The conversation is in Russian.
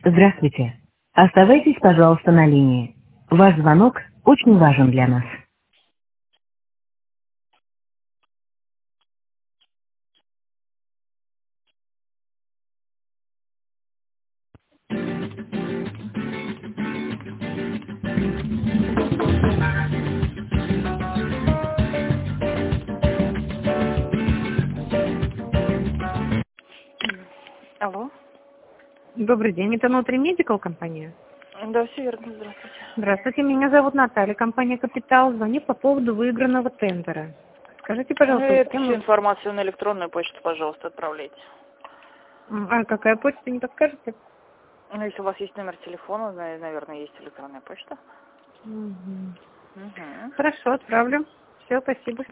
Здравствуйте. Оставайтесь, пожалуйста, на линии. Ваш звонок очень важен для нас. Алло. Добрый день, это Nutri Medical компания. Да, все верно, здравствуйте. Здравствуйте, меня зовут Наталья, компания «Капитал». Звоню по поводу выигранного тендера. Скажите, пожалуйста, с Это кем всю мы... информацию на электронную почту, пожалуйста, отправляйте. А какая почта, не подскажете? Ну, если у вас есть номер телефона, наверное, есть электронная почта. Мгм. Угу. Хорошо, отправлю. Все, спасибо.